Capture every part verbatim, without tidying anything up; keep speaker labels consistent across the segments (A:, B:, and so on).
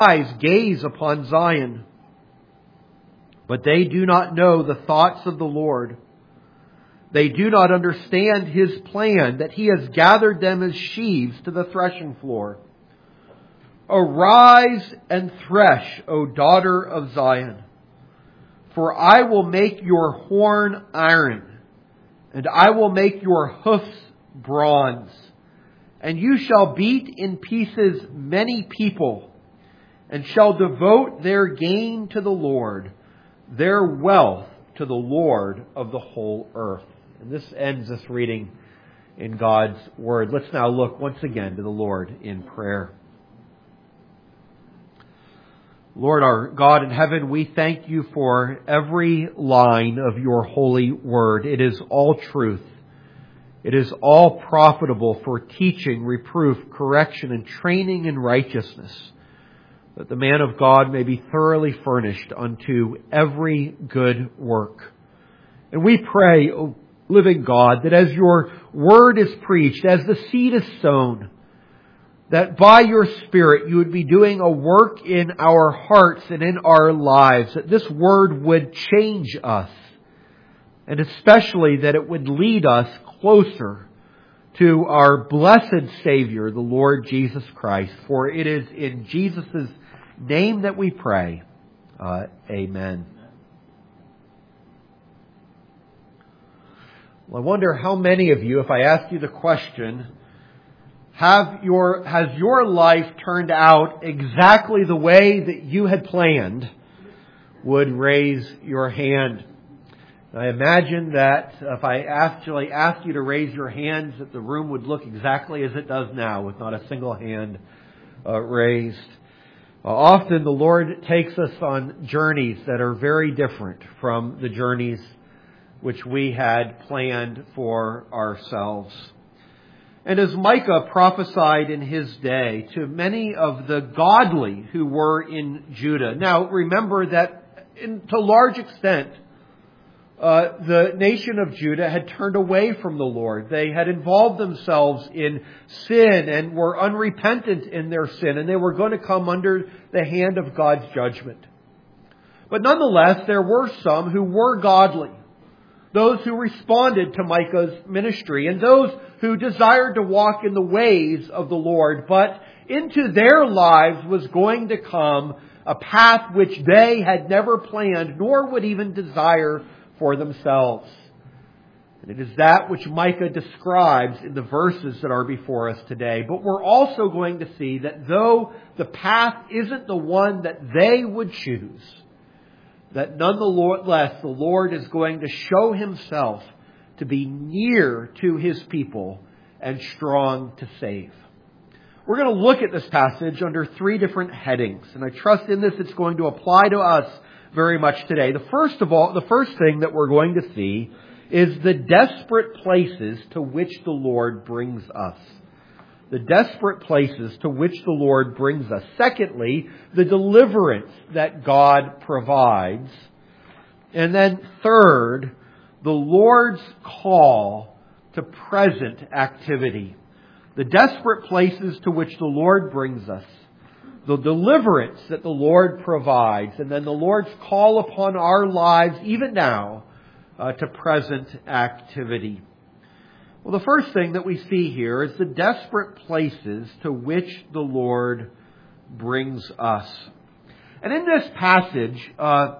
A: eyes gaze upon Zion, but they do not know the thoughts of the Lord. They do not understand His plan, that He has gathered them as sheaves to the threshing floor. Arise and thresh, O daughter of Zion, for I will make your horn iron, and I will make your hoofs bronze, and you shall beat in pieces many people, and shall devote their gain to the Lord, their wealth to the Lord of the whole earth. And this ends this reading in God's Word. Let's now look once again to the Lord in prayer. Lord, our God in heaven, we thank You for every line of Your holy Word. It is all truth. It is all profitable for teaching, reproof, correction, and training in righteousness, that the man of God may be thoroughly furnished unto every good work. And we pray, O living God, that as Your Word is preached, as the seed is sown, that by Your Spirit You would be doing a work in our hearts and in our lives, that this Word would change us, and especially that it would lead us closer to our blessed Savior, the Lord Jesus Christ. For it is in Jesus' name that we pray. Uh, amen. Well, I wonder how many of you, if I ask you the question, have your, has your life turned out exactly the way that you had planned, would raise your hand. I imagine that if I actually asked you to raise your hands, that the room would look exactly as it does now, with not a single hand uh, raised. Uh, often the Lord takes us on journeys that are very different from the journeys which we had planned for ourselves. And as Micah prophesied in his day to many of the godly who were in Judah. Now remember that in, to a large extent, Uh, the nation of Judah had turned away from the Lord. They had involved themselves in sin and were unrepentant in their sin, and they were going to come under the hand of God's judgment. But nonetheless, there were some who were godly, those who responded to Micah's ministry, and those who desired to walk in the ways of the Lord. But into their lives was going to come a path which they had never planned, nor would even desire for themselves. And it is that which Micah describes in the verses that are before us today. But we're also going to see that though the path isn't the one that they would choose, that nonetheless the Lord is going to show Himself to be near to His people and strong to save. We're going to look at this passage under three different headings, and I trust in this it's going to apply to us very much today. The first of all, the first thing that we're going to see is the desperate places to which the Lord brings us. The desperate places to which the Lord brings us. Secondly, the deliverance that God provides. And then third, the Lord's call to present activity. The desperate places to which the Lord brings us. The deliverance that the Lord provides, and then the Lord's call upon our lives, even now, uh, to present activity. Well, the first thing that we see here is the desperate places to which the Lord brings us. And in this passage, uh,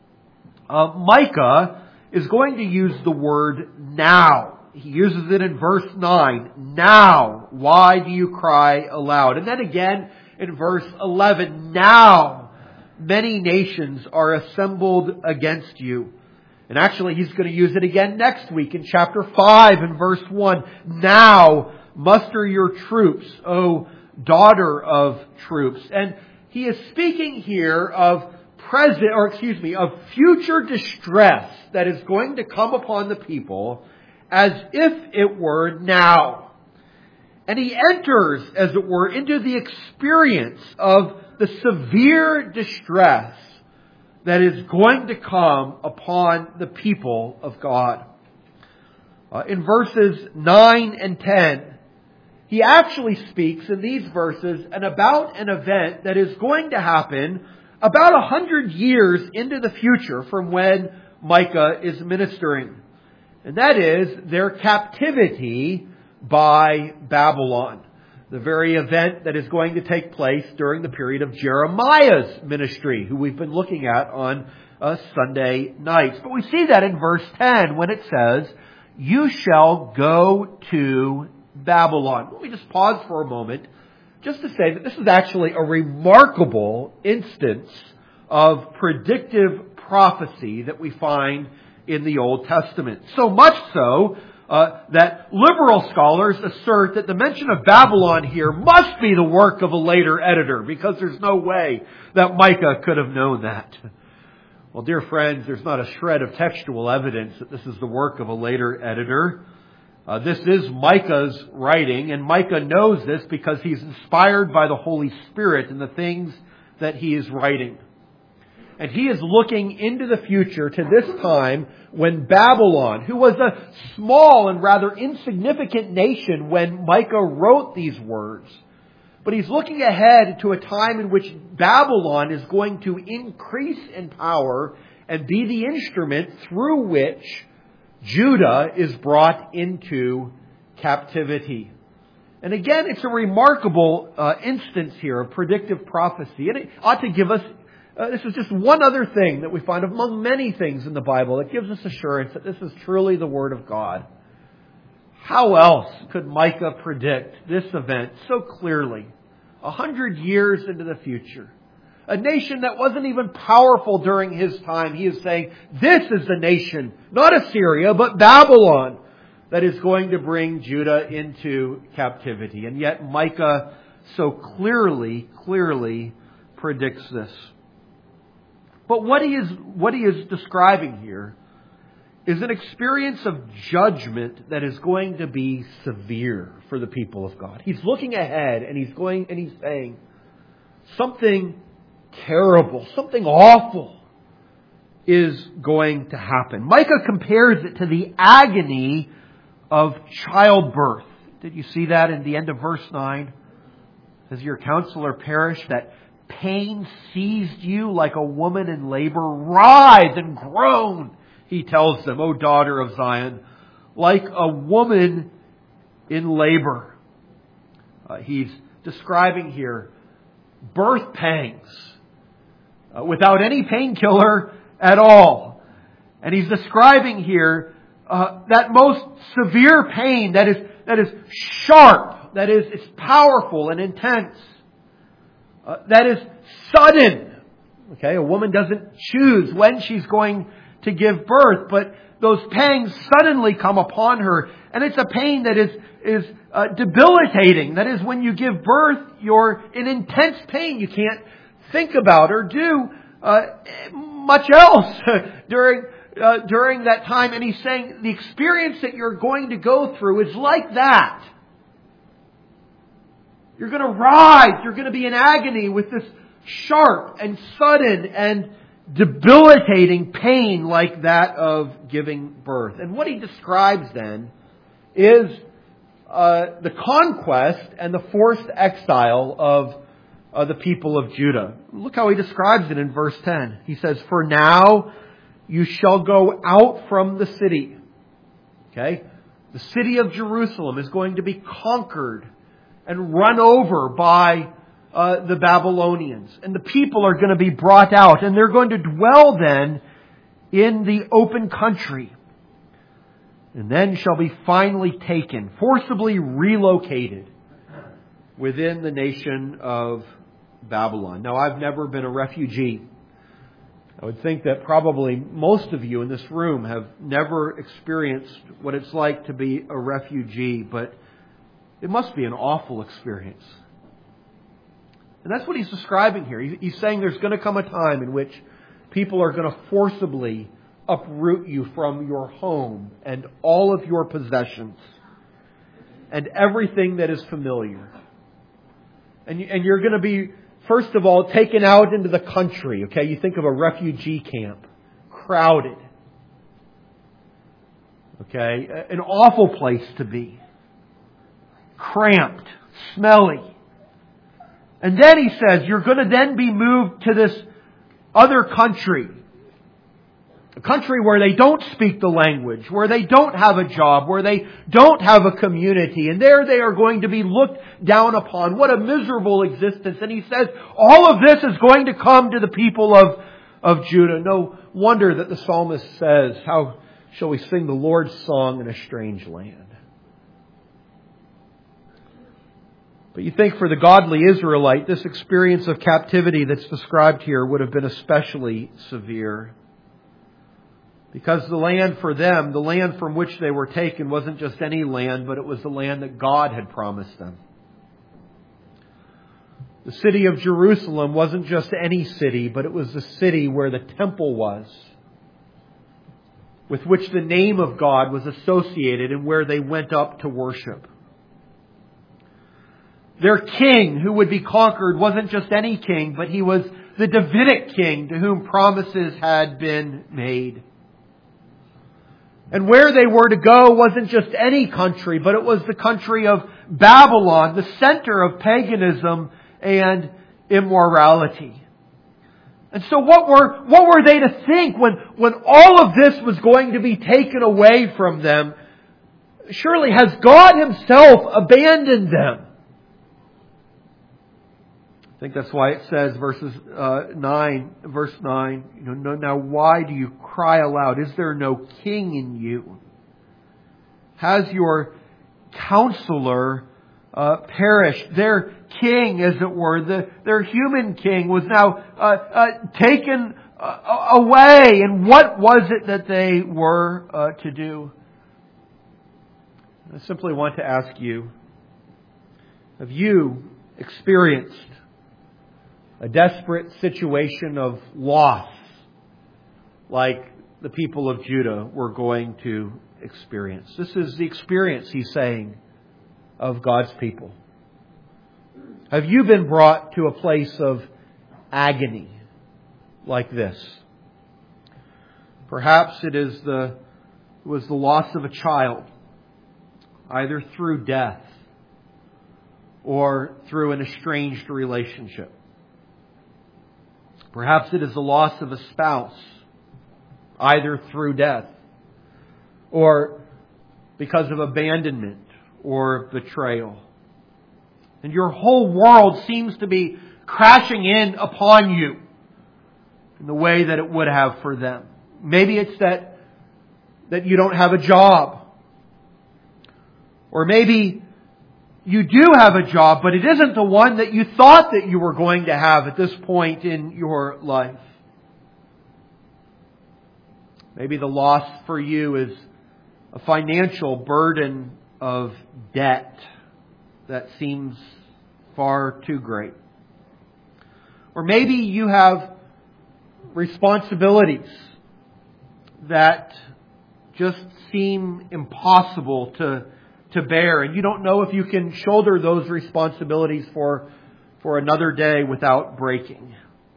A: uh, Micah is going to use the word now. He uses it in verse nine. Now, why do you cry aloud? And then again, in verse eleven, now many nations are assembled against you. And actually he's going to use it again next week in chapter five and verse one. Now muster your troops, O daughter of troops. And he is speaking here of present, or excuse me, of future distress that is going to come upon the people as if it were now. And he enters, as it were, into the experience of the severe distress that is going to come upon the people of God. Uh, in verses nine and ten, he actually speaks in these verses and about an event that is going to happen about a hundred years into the future from when Micah is ministering. And that is their captivity by Babylon. The very event that is going to take place during the period of Jeremiah's ministry, who we've been looking at on uh, Sunday nights. But we see that in verse ten when it says, "You shall go to Babylon." Let me just pause for a moment just to say that this is actually a remarkable instance of predictive prophecy that we find in the Old Testament. So much so uh, that liberal scholars assert that the mention of Babylon here must be the work of a later editor, because there's no way that Micah could have known that. Well, dear friends, there's not a shred of textual evidence that this is the work of a later editor. Uh, this is Micah's writing, and Micah knows this because he's inspired by the Holy Spirit in the things that he is writing. And he is looking into the future to this time when Babylon, who was a small and rather insignificant nation when Micah wrote these words, but he's looking ahead to a time in which Babylon is going to increase in power and be the instrument through which Judah is brought into captivity. And again, it's a remarkable uh, instance here of predictive prophecy. And it ought to give us, uh, this is just one other thing that we find among many things in the Bible that gives us assurance that this is truly the Word of God. How else could Micah predict this event so clearly, a hundred years into the future? A nation that wasn't even powerful during his time. He is saying, this is the nation, not Assyria, but Babylon, that is going to bring Judah into captivity. And yet Micah so clearly, clearly predicts this. But what he is, what he is describing here is an experience of judgment that is going to be severe for the people of God. He's looking ahead and he's going and he's saying something terrible, something awful is going to happen. Micah compares it to the agony of childbirth. Did you see that in the end of verse nine? As your counselor perished, that pain seized you like a woman in labor. Writhe and groan, he tells them, O daughter of Zion, like a woman in labor. Uh, he's describing here birth pangs uh, without any painkiller at all. And he's describing here uh, that most severe pain that is that is sharp, that is it's powerful and intense, uh, that is sudden. Okay, a woman doesn't choose when she's going to give birth, but those pangs suddenly come upon her, and it's a pain that is is uh, debilitating. That is, when you give birth, you're in intense pain. You can't think about or do uh, much else during uh, during that time. And he's saying the experience that you're going to go through is like that. You're going to writhe. You're going to be in agony with this sharp and sudden and debilitating pain like that of giving birth. And what he describes then is uh, the conquest and the forced exile of uh, the people of Judah. Look how he describes it in verse ten. He says, "For now you shall go out from the city." Okay? The city of Jerusalem is going to be conquered and run over by Uh, the Babylonians. And the people are going to be brought out, and they're going to dwell then in the open country. And then shall be finally taken, forcibly relocated within the nation of Babylon. Now, I've never been a refugee. I would think that probably most of you in this room have never experienced what it's like to be a refugee, but it must be an awful experience. And that's what he's describing here. He's saying there's going to come a time in which people are going to forcibly uproot you from your home and all of your possessions and everything that is familiar. And you're going to be, first of all, taken out into the country. Okay, you think of a refugee camp, crowded. Okay, an awful place to be. cramped, smelly. And then he says, you're going to then be moved to this other country. A country where they don't speak the language, where they don't have a job, where they don't have a community. And there they are going to be looked down upon. What a miserable existence. And he says, all of this is going to come to the people of, of Judah. No wonder that the psalmist says, how shall we sing the Lord's song in a strange land? But you think for the godly Israelite, this experience of captivity that's described here would have been especially severe. Because the land for them, the land from which they were taken, wasn't just any land, but it was the land that God had promised them. The city of Jerusalem wasn't just any city, but it was the city where the temple was, with which the name of God was associated and where they went up to worship. Their king who would be conquered wasn't just any king, but he was the Davidic king to whom promises had been made. And where they were to go wasn't just any country, but it was the country of Babylon, the center of paganism and immorality. And so what were, what were they to think when, when all of this was going to be taken away from them? Surely has God Himself abandoned them? I think that's why it says, verses uh, nine, verse nine. You know, now why do you cry aloud? Is there no king in you? Has your counselor uh, perished? Their king, as it were, the, their human king, was now uh, uh, taken uh, away. And what was it that they were uh, to do? I simply want to ask you: have you experienced a desperate situation of loss like the people of Judah were going to experience? This is the experience, he's saying, of God's people. Have you been brought to a place of agony like this? Perhaps it is the it was the loss of a child, either through death or through an estranged relationship. Perhaps it is the loss of a spouse, either through death or because of abandonment or betrayal. And your whole world seems to be crashing in upon you in the way that it would have for them. Maybe it's that, that you don't have a job. Or maybe you do have a job, but it isn't the one that you thought that you were going to have at this point in your life. Maybe the loss for you is a financial burden of debt that seems far too great. Or maybe you have responsibilities that just seem impossible to to bear, and you don't know if you can shoulder those responsibilities for, for another day without breaking.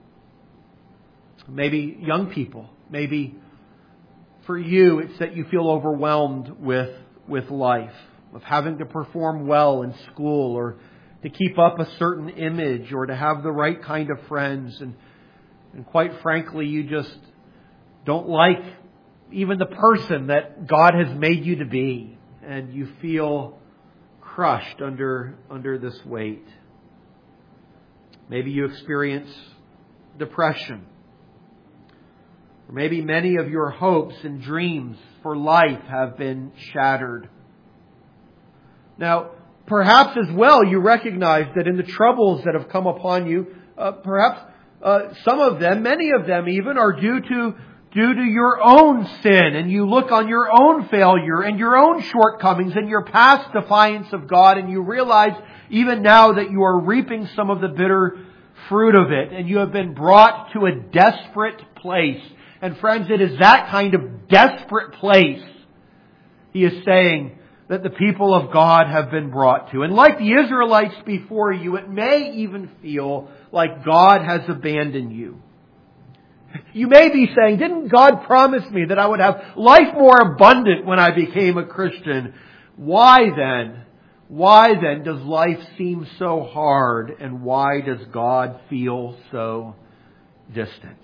A: Maybe young people, maybe for you it's that you feel overwhelmed with, with life, of having to perform well in school or to keep up a certain image or to have the right kind of friends. And, and quite frankly, you just don't like even the person that God has made you to be. And you feel crushed under, under this weight. Maybe you experience depression. Or maybe many of your hopes and dreams for life have been shattered. Now, perhaps as well you recognize that in the troubles that have come upon you, uh, perhaps uh, some of them, many of them even, are due to due to your own sin, and you look on your own failure and your own shortcomings and your past defiance of God, and you realize even now that you are reaping some of the bitter fruit of it, and you have been brought to a desperate place. And friends, it is that kind of desperate place, he is saying, that the people of God have been brought to. And like the Israelites before you, it may even feel like God has abandoned you. You may be saying, didn't God promise me that I would have life more abundant when I became a Christian? Why then Why then does life seem so hard, and why does God feel so distant?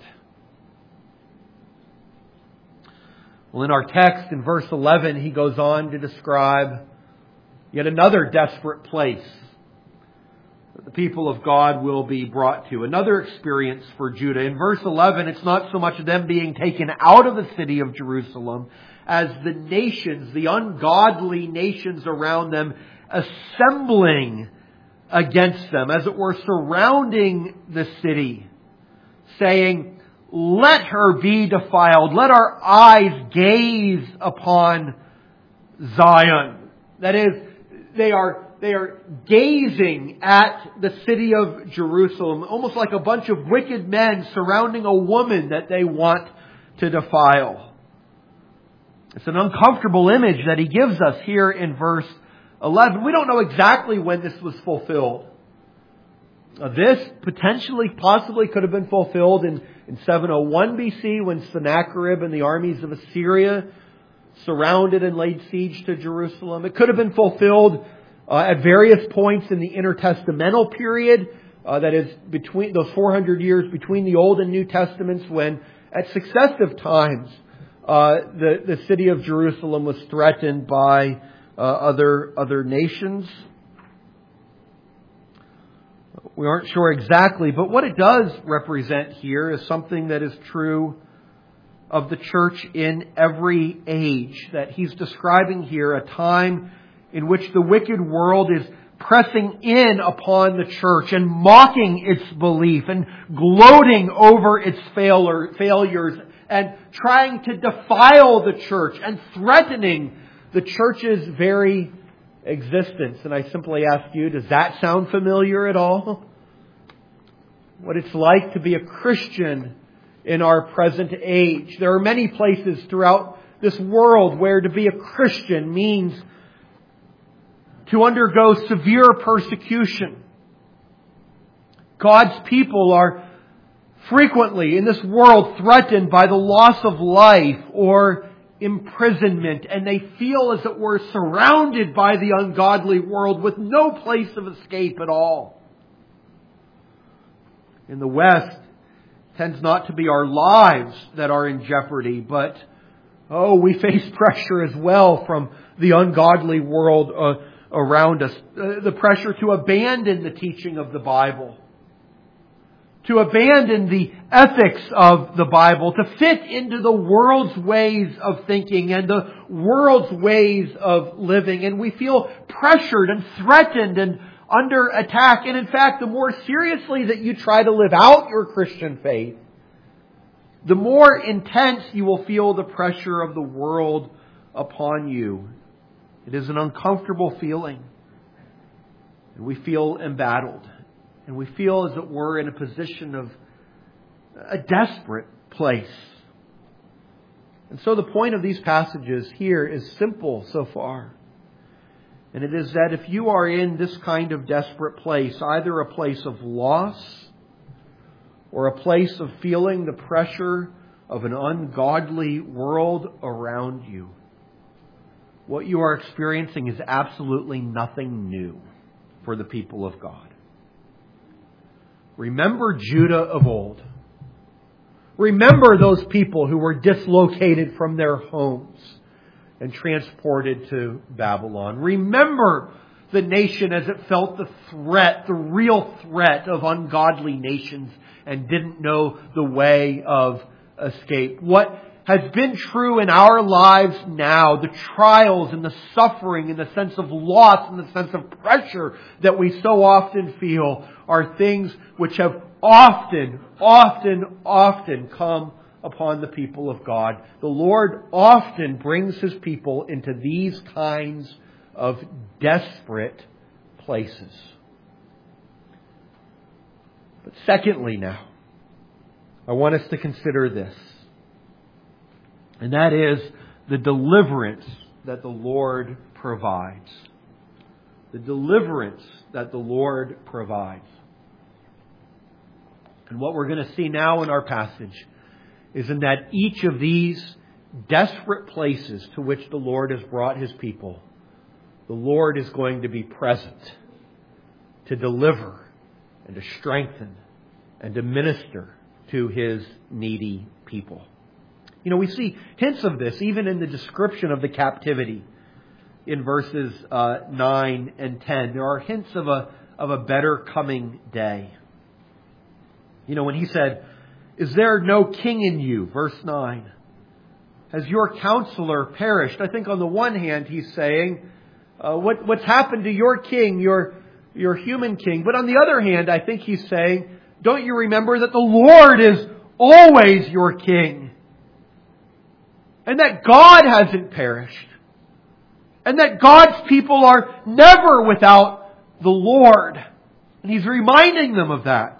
A: Well, in our text in verse eleven, he goes on to describe yet another desperate place that the people of God will be brought to. Another experience for Judah. In verse eleven, it's not so much them being taken out of the city of Jerusalem as the nations, the ungodly nations around them, assembling against them, as it were, surrounding the city, saying, "Let her be defiled. Let our eyes gaze upon Zion." That is, they are, they are gazing at the city of Jerusalem, almost like a bunch of wicked men surrounding a woman that they want to defile. It's an uncomfortable image that he gives us here in verse eleven. We don't know exactly when this was fulfilled. Uh, this potentially, possibly could have been fulfilled in, in seven oh one B C when Sennacherib and the armies of Assyria surrounded and laid siege to Jerusalem. It could have been fulfilled uh, at various points in the intertestamental period, uh, that is between those four hundred years between the Old and New Testaments, when at successive times uh, the, the city of Jerusalem was threatened by uh, other, other nations. We aren't sure exactly, but what it does represent here is something that is true of the church in every age. That he's describing here a time in which the wicked world is pressing in upon the church and mocking its belief and gloating over its failure, failures and trying to defile the church and threatening the church's very existence. And I simply ask you, does that sound familiar at all? What it's like to be a Christian in our present age. There are many places throughout this world where to be a Christian means to undergo severe persecution. God's people are frequently in this world threatened by the loss of life or imprisonment, and they feel, as it were, surrounded by the ungodly world with no place of escape at all. In the West, it tends not to be our lives that are in jeopardy, but oh, we face pressure as well from the ungodly world uh, around us. Uh, the pressure to abandon the teaching of the Bible, to abandon the ethics of the Bible, to fit into the world's ways of thinking and the world's ways of living. And we feel pressured and threatened and under attack. And in fact, the more seriously that you try to live out your Christian faith, the more intense you will feel the pressure of the world upon you. It is an uncomfortable feeling. And we feel embattled. And we feel, as it were, in a position of a desperate place. And so the point of these passages here is simple so far. And it is that if you are in this kind of desperate place, either a place of loss or a place of feeling the pressure of an ungodly world around you, what you are experiencing is absolutely nothing new for the people of God. Remember Judah of old. Remember those people who were dislocated from their homes and transported to Babylon. Remember the nation as it felt the threat, the real threat of ungodly nations and didn't know the way of escape. What has been true in our lives now, the trials and the suffering and the sense of loss and the sense of pressure that we so often feel, are things which have often, often, often come upon the people of God. The Lord often brings His people into these kinds of desperate places. But secondly now, I want us to consider this. And that is the deliverance that the Lord provides. The deliverance that the Lord provides. And what we're going to see now in our passage is in that each of these desperate places to which the Lord has brought His people, the Lord is going to be present to deliver and to strengthen and to minister to His needy people. You know, we see hints of this even in the description of the captivity in verses uh, nine and ten. There are hints of a of a better coming day. You know, when He said, "Is there no king in you?" Verse nine. "Has your counselor perished?" I think on the one hand He's saying, uh, what, what's happened to your king, your, your human king? But on the other hand, I think He's saying, don't you remember that the Lord is always your king? And that God hasn't perished. And that God's people are never without the Lord. And He's reminding them of that.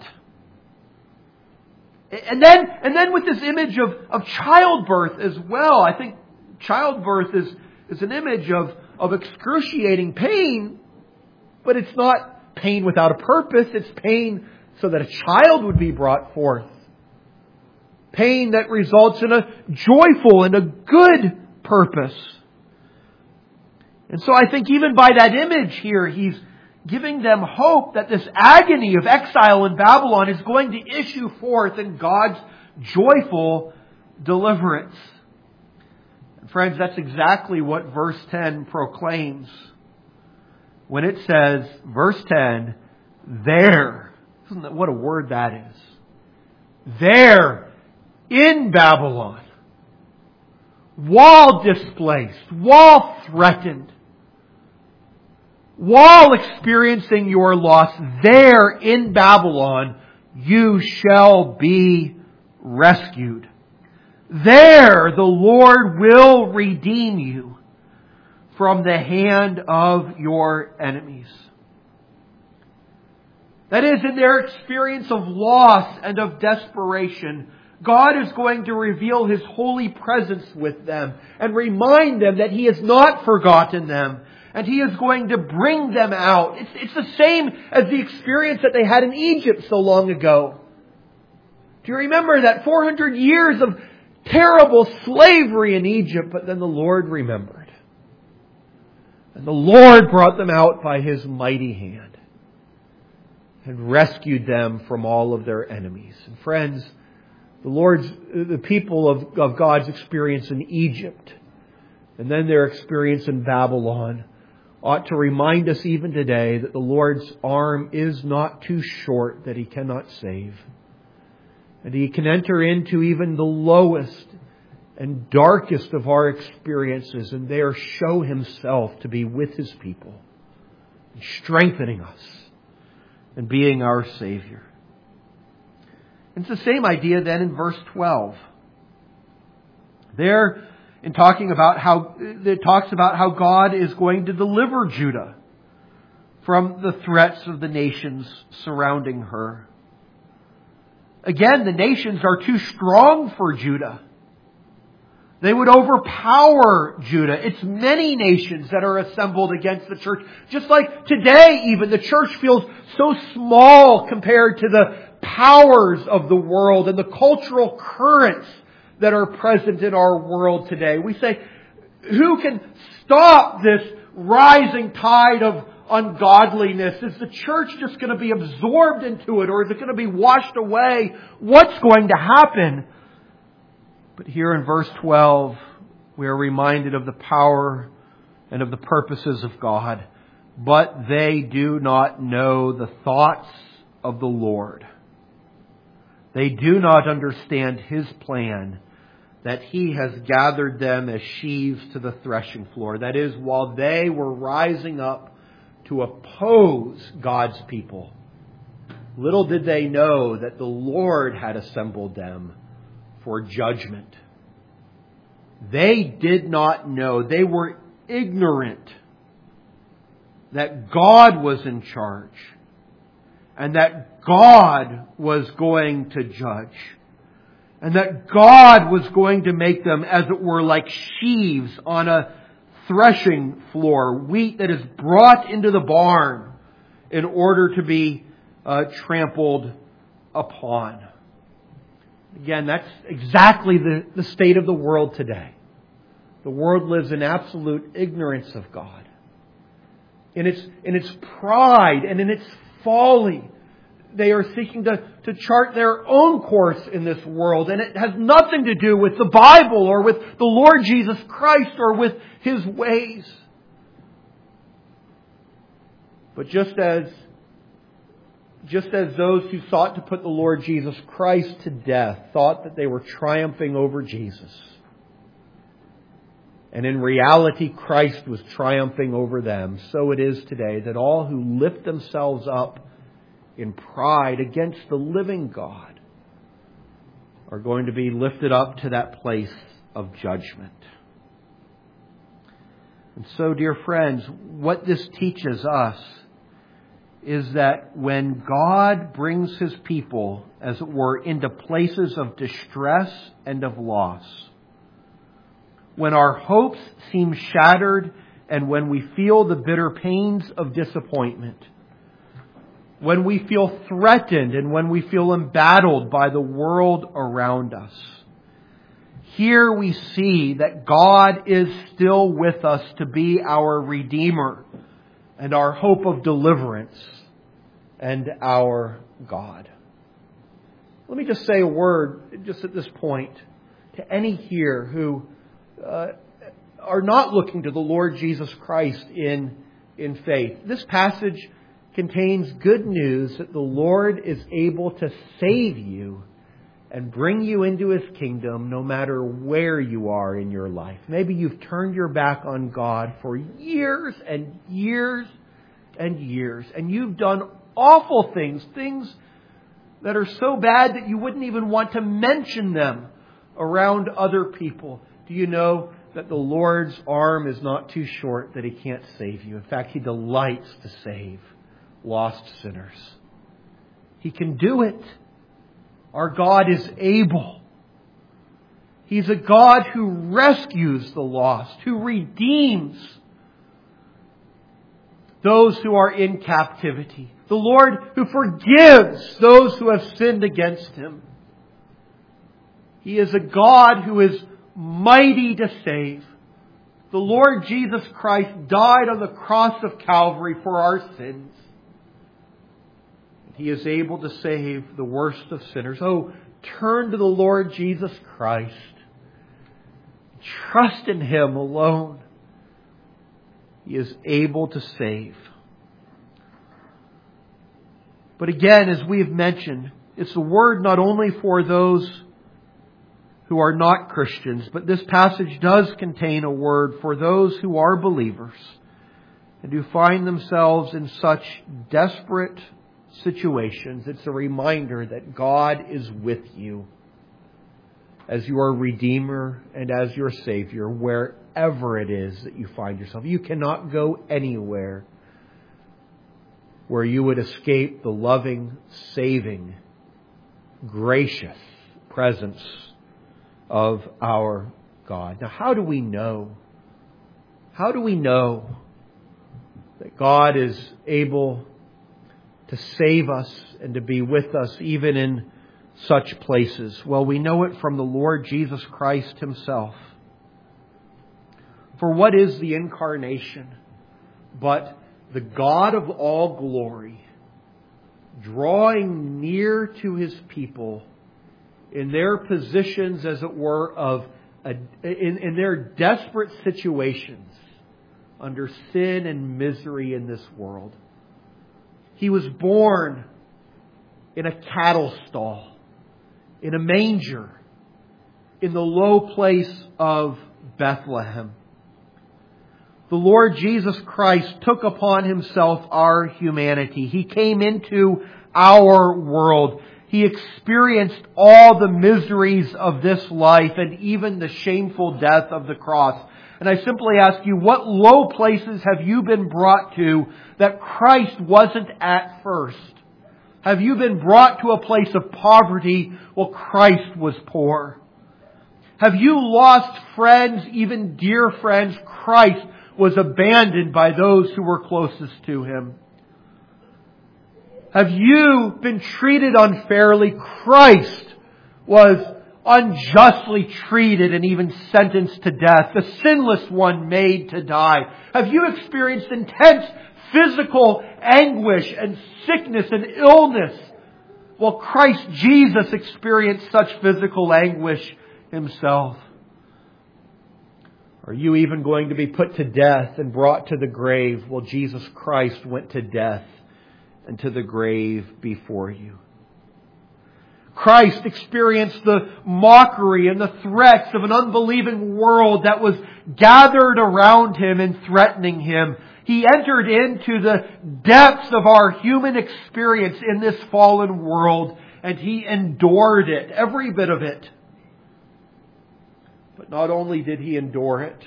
A: And then, and then with this image of, of childbirth as well. I think childbirth is, is an image of, of excruciating pain, but it's not pain without a purpose. It's pain so that a child would be brought forth. Pain that results in a joyful and a good purpose. And so I think even by that image here, He's giving them hope that this agony of exile in Babylon is going to issue forth in God's joyful deliverance. And friends, that's exactly what verse ten proclaims. When it says, verse ten, there, isn't that what a word that is? There, in Babylon, while displaced, while threatened, while experiencing your loss, there in Babylon, you shall be rescued. There the Lord will redeem you from the hand of your enemies. That is, in their experience of loss and of desperation, God is going to reveal His holy presence with them and remind them that He has not forgotten them. And He is going to bring them out. It's, it's the same as the experience that they had in Egypt so long ago. Do you remember that four hundred years of terrible slavery in Egypt? But then the Lord remembered. And the Lord brought them out by His mighty hand and rescued them from all of their enemies. And friends, the Lord's, the people of, of God's experience in Egypt and then their experience in Babylon ought to remind us even today that the Lord's arm is not too short that He cannot save. And He can enter into even the lowest and darkest of our experiences and there show Himself to be with His people, strengthening us and being our Savior. It's the same idea then in verse twelve. There, in talking about how, it talks about how God is going to deliver Judah from the threats of the nations surrounding her. Again, the nations are too strong for Judah. They would overpower Judah. It's many nations that are assembled against the church. Just like today even, the church feels so small compared to the powers of the world and the cultural currents that are present in our world today. We say, who can stop this rising tide of ungodliness? Is the church just going to be absorbed into it, or is it going to be washed away? What's going to happen? But here in verse twelve, we are reminded of the power and of the purposes of God. But they do not know the thoughts of the Lord. They do not understand His plan, that He has gathered them as sheaves to the threshing floor. That is, while they were rising up to oppose God's people, little did they know that the Lord had assembled them for judgment. They did not know. They were ignorant that God was in charge and that God was going to judge. And that God was going to make them, as it were, like sheaves on a threshing floor. Wheat that is brought into the barn in order to be uh, trampled upon. Again, that's exactly the, the state of the world today. The world lives in absolute ignorance of God. in its, in its pride and in its folly. They are seeking to, to chart their own course in this world. And it has nothing to do with the Bible or with the Lord Jesus Christ or with His ways. But just as, just as those who sought to put the Lord Jesus Christ to death thought that they were triumphing over Jesus, and in reality Christ was triumphing over them, so it is today that all who lift themselves up in pride against the living God are going to be lifted up to that place of judgment. And so, dear friends, what this teaches us is that when God brings His people, as it were, into places of distress and of loss, when our hopes seem shattered and when we feel the bitter pains of disappointment, when we feel threatened and when we feel embattled by the world around us, here we see that God is still with us to be our Redeemer and our hope of deliverance and our God. Let me just say a word just at this point to any here who uh, are not looking to the Lord Jesus Christ in, in faith. This passage contains good news that the Lord is able to save you and bring you into His kingdom no matter where you are in your life. Maybe you've turned your back on God for years and years and years, and you've done awful things, things that are so bad that you wouldn't even want to mention them around other people. Do you know that the Lord's arm is not too short that He can't save you? In fact, He delights to save lost sinners. He can do it. Our God is able. He's a God who rescues the lost, who redeems those who are in captivity. The Lord who forgives those who have sinned against Him. He is a God who is mighty to save. The Lord Jesus Christ died on the cross of Calvary for our sins. He is able to save the worst of sinners. Oh, turn to the Lord Jesus Christ. Trust in Him alone. He is able to save. But again, as we have mentioned, it's a word not only for those who are not Christians, but this passage does contain a word for those who are believers and who find themselves in such desperate situations. It's a reminder that God is with you as your Redeemer and as your Savior, wherever it is that you find yourself. You cannot go anywhere where you would escape the loving, saving, gracious presence of our God. Now, how do we know? How do we know that God is able to save us and to be with us even in such places? Well, we know it from the Lord Jesus Christ Himself. For what is the incarnation but the God of all glory drawing near to His people in their positions, as it were, of a, in, in their desperate situations under sin and misery in this world. He was born in a cattle stall, in a manger, in the low place of Bethlehem. The Lord Jesus Christ took upon Himself our humanity. He came into our world. He experienced all the miseries of this life and even the shameful death of the cross. And I simply ask you, what low places have you been brought to that Christ wasn't at first? Have you been brought to a place of poverty while Christ was poor? Have you lost friends, even dear friends? Christ was abandoned by those who were closest to Him. Have you been treated unfairly? Christ was unjustly treated and even sentenced to death, the sinless one made to die? Have you experienced intense physical anguish and sickness and illness? Well, Christ Jesus experienced such physical anguish Himself. Are you even going to be put to death and brought to the grave? Well, Jesus Christ went to death and to the grave before you. Christ experienced the mockery and the threats of an unbelieving world that was gathered around Him and threatening Him. He entered into the depths of our human experience in this fallen world, and He endured it, every bit of it. But not only did He endure it,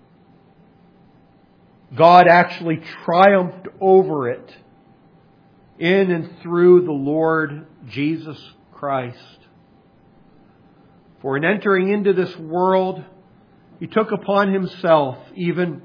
A: God actually triumphed over it in and through the Lord Jesus Christ. For in entering into this world, He took upon Himself even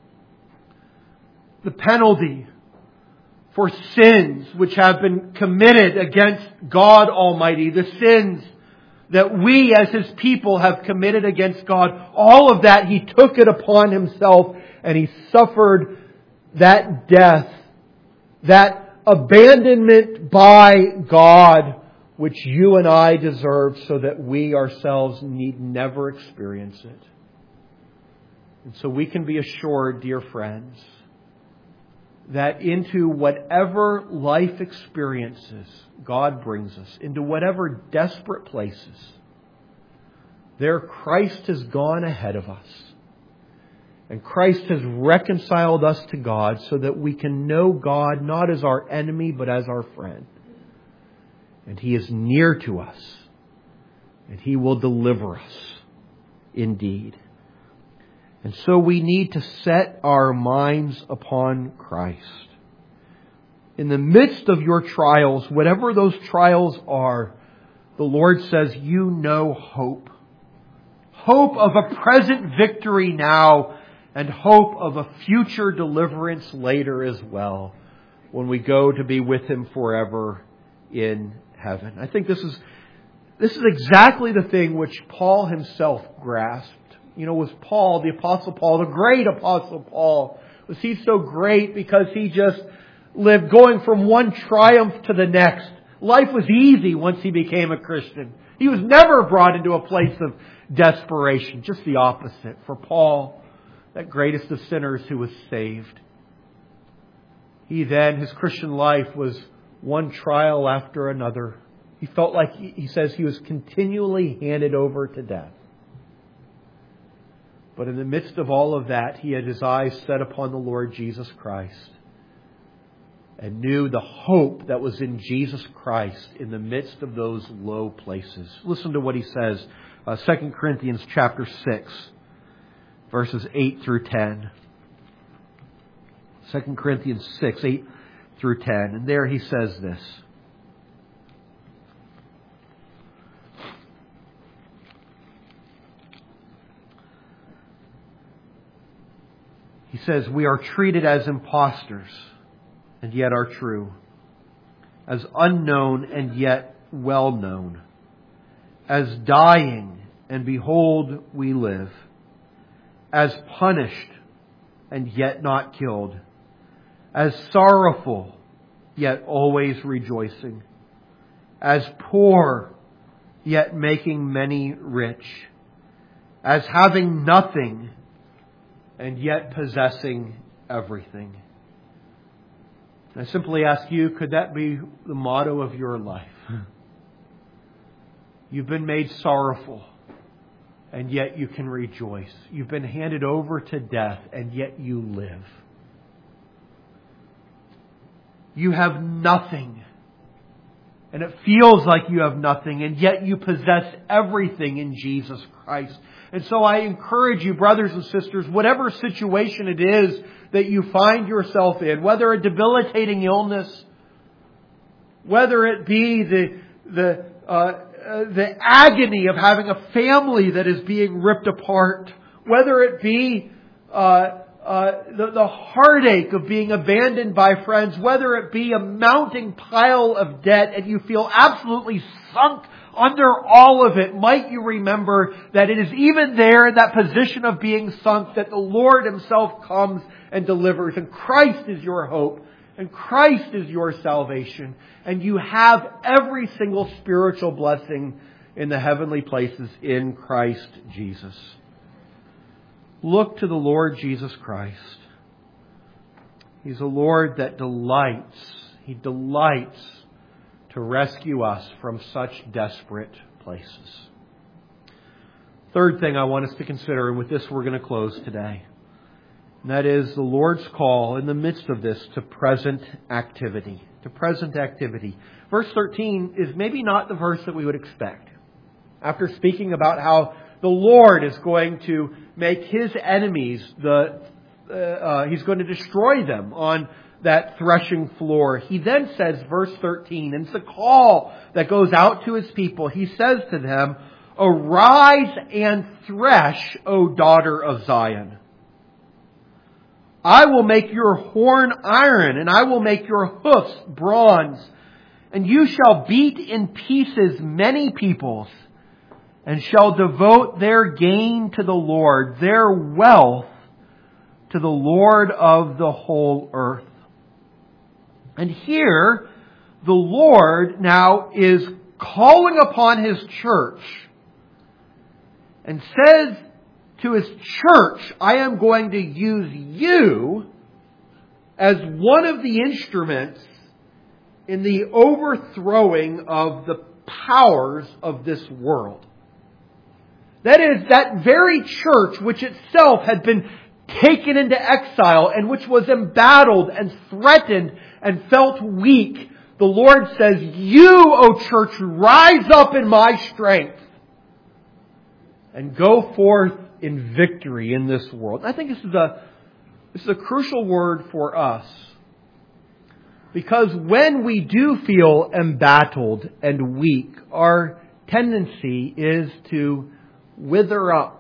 A: the penalty for sins which have been committed against God Almighty, the sins that we as His people have committed against God. All of that He took it upon Himself, and He suffered that death, that abandonment by God, which you and I deserve, so that we ourselves need never experience it. And so we can be assured, dear friends, that into whatever life experiences God brings us, into whatever desperate places, there Christ has gone ahead of us. And Christ has reconciled us to God so that we can know God not as our enemy but as our friend. And He is near to us. And He will deliver us indeed. And so we need to set our minds upon Christ. In the midst of your trials, whatever those trials are, the Lord says, you know hope. Hope of a present victory now, and hope of a future deliverance later as well, when we go to be with Him forever in heaven. I think this is this is exactly the thing which Paul himself grasped. You know, was Paul, the Apostle Paul, the great Apostle Paul, was he so great because he just lived going from one triumph to the next? Life was easy once he became a Christian. He was never brought into a place of desperation. Just the opposite. For Paul, that greatest of sinners who was saved, he then, his Christian life was one trial after another. He felt like, he says, he was continually handed over to death. But in the midst of all of that, he had his eyes set upon the Lord Jesus Christ and knew the hope that was in Jesus Christ in the midst of those low places. Listen to what he says, uh, Second Corinthians chapter six, verses eight through ten. Second Corinthians six, eight through ten. And there he says this. He says, we are treated as impostors, and yet are true, as unknown and yet well known, as dying, and behold, we live, as punished, and yet not killed, as sorrowful, yet always rejoicing, as poor, yet making many rich, as having nothing, and yet possessing everything. I simply ask you, could that be the motto of your life? You've been made sorrowful, and yet you can rejoice. You've been handed over to death, and yet you live. You have nothing, and it feels like you have nothing, and yet you possess everything in Jesus Christ. And so I encourage you, brothers and sisters, whatever situation it is that you find yourself in, whether a debilitating illness, whether it be the the uh, uh, the agony of having a family that is being ripped apart, whether it be uh, uh, the, the heartache of being abandoned by friends, whether it be a mounting pile of debt and you feel absolutely sunk under all of it, might you remember that it is even there in that position of being sunk that the Lord Himself comes and delivers. And Christ is your hope. And Christ is your salvation. And you have every single spiritual blessing in the heavenly places in Christ Jesus. Look to the Lord Jesus Christ. He's a Lord that delights. He delights to rescue us from such desperate places. Third thing I want us to consider, and with this we're going to close today. And that is the Lord's call in the midst of this to present activity. To present activity. Verse thirteen is maybe not the verse that we would expect. After speaking about how the Lord is going to make His enemies, the uh, uh, He's going to destroy them on that threshing floor. He then says, verse thirteen, and it's a call that goes out to His people. He says to them, "Arise and thresh, O daughter of Zion. I will make your horn iron, and I will make your hoofs bronze, and you shall beat in pieces many peoples, and shall devote their gain to the Lord, their wealth to the Lord of the whole earth." And here, the Lord now is calling upon His church and says to His church, "I am going to use you as one of the instruments in the overthrowing of the powers of this world." That is, that very church which itself had been taken into exile and which was embattled and threatened and felt weak. The Lord says, "You, O church, rise up in my strength and go forth in victory in this world." I think this is a this is a crucial word for us. Because when we do feel embattled and weak, our tendency is to wither up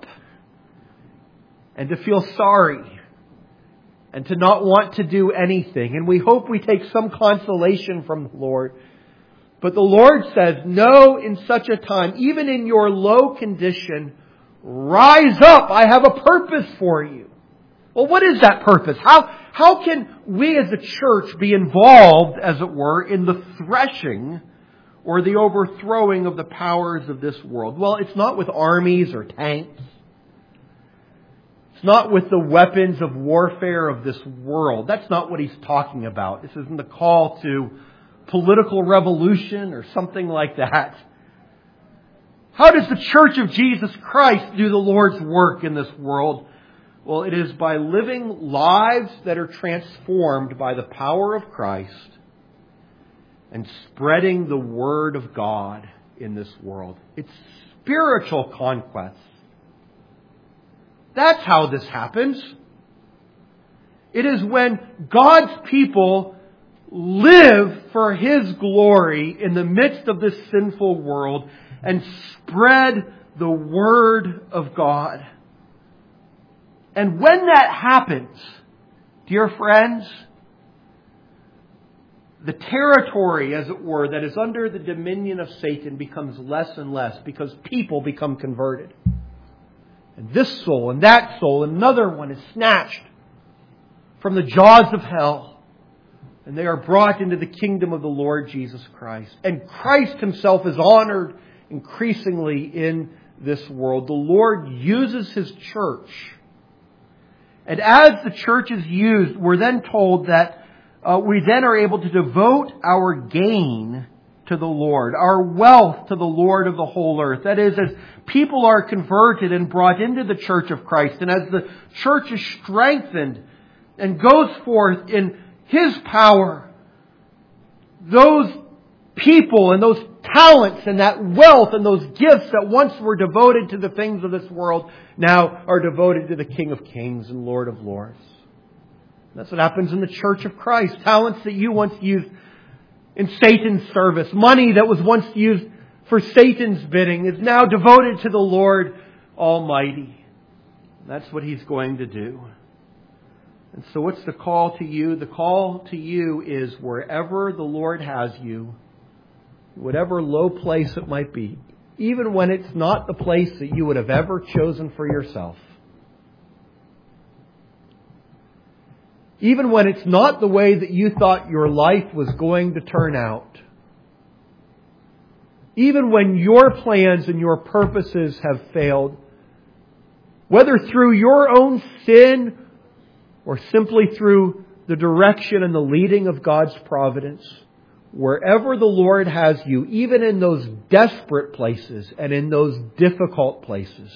A: and to feel sorry and to not want to do anything. And we hope we take some consolation from the Lord. But the Lord says, no, in such a time, even in your low condition, rise up. I have a purpose for you. Well, what is that purpose? How, how can we as a church be involved, as it were, in the threshing or the overthrowing of the powers of this world? Well, it's not with armies or tanks. It's not with the weapons of warfare of this world. That's not what He's talking about. This isn't the call to political revolution or something like that. How does the Church of Jesus Christ do the Lord's work in this world? Well, it is by living lives that are transformed by the power of Christ and spreading the Word of God in this world. It's spiritual conquest. That's how this happens. It is when God's people live for His glory in the midst of this sinful world and spread the Word of God. And when that happens, dear friends, the territory, as it were, that is under the dominion of Satan becomes less and less because people become converted. And this soul and that soul, another one is snatched from the jaws of hell. And they are brought into the kingdom of the Lord Jesus Christ. And Christ Himself is honored increasingly in this world. The Lord uses His church. And as the church is used, we're then told that uh, we then are able to devote our gain to the Lord, our wealth to the Lord of the whole earth. That is, as people are converted and brought into the church of Christ, and as the church is strengthened and goes forth in His power, those people and those talents and that wealth and those gifts that once were devoted to the things of this world now are devoted to the King of Kings and Lord of Lords. That's what happens in the church of Christ. Talents that you once used in Satan's service, money that was once used for Satan's bidding, is now devoted to the Lord Almighty. That's what He's going to do. And so what's the call to you? The call to you is wherever the Lord has you, whatever low place it might be, even when it's not the place that you would have ever chosen for yourself. Even when it's not the way that you thought your life was going to turn out. Even when your plans and your purposes have failed. Whether through your own sin or simply through the direction and the leading of God's providence. Wherever the Lord has you, even in those desperate places and in those difficult places,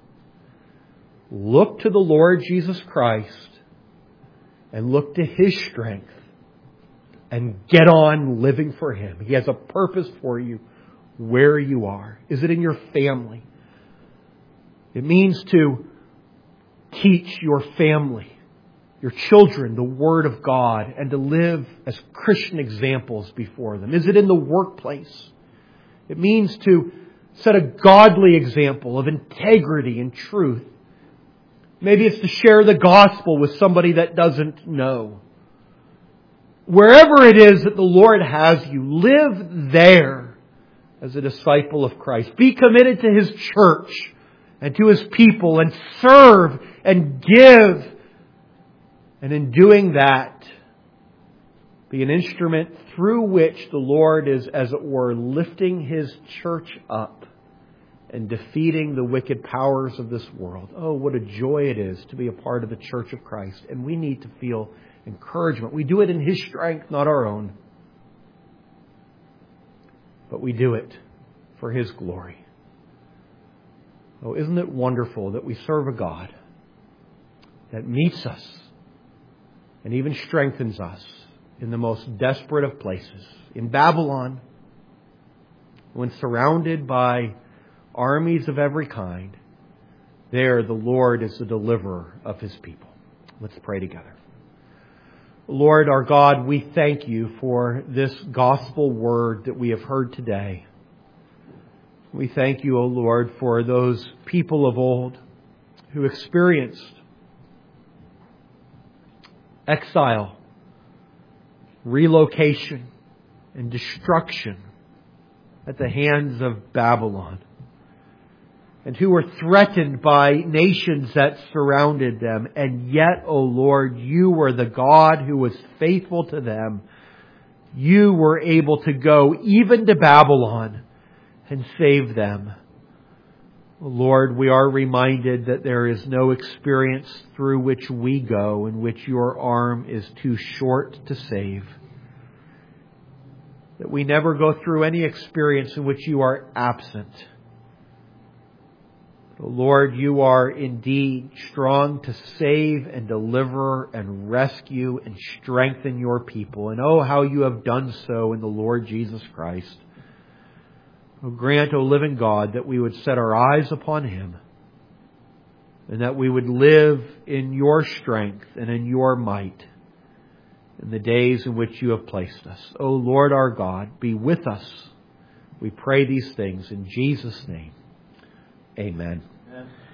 A: look to the Lord Jesus Christ and look to His strength and get on living for Him. He has a purpose for you where you are. Is it in your family? It means to teach your family, your children, the Word of God, and to live as Christian examples before them. Is it in the workplace? It means to set a godly example of integrity and truth. Maybe it's to share the gospel with somebody that doesn't know. Wherever it is that the Lord has you, live there as a disciple of Christ. Be committed to His church and to His people and serve and give. And in doing that, be an instrument through which the Lord is, as it were, lifting His church up and defeating the wicked powers of this world. Oh, what a joy it is to be a part of the Church of Christ. And we need to feel encouragement. We do it in His strength, not our own. But we do it for His glory. Oh, isn't it wonderful that we serve a God that meets us and even strengthens us in the most desperate of places. In Babylon, when surrounded by armies of every kind, there the Lord is the deliverer of His people. Let's pray together. Lord our God, we thank You for this gospel word that we have heard today. We thank You, O Lord, for those people of old who experienced exile, relocation, and destruction at the hands of Babylon, and who were threatened by nations that surrounded them. And yet, O Lord, You were the God who was faithful to them. You were able to go even to Babylon and save them. Lord, we are reminded that there is no experience through which we go in which Your arm is too short to save. That we never go through any experience in which You are absent. Lord, You are indeed strong to save and deliver and rescue and strengthen Your people. And oh, how You have done so in the Lord Jesus Christ. Oh, grant, O living God, that we would set our eyes upon Him and that we would live in Your strength and in Your might in the days in which You have placed us. O Lord our God, be with us. We pray these things in Jesus' name. Amen.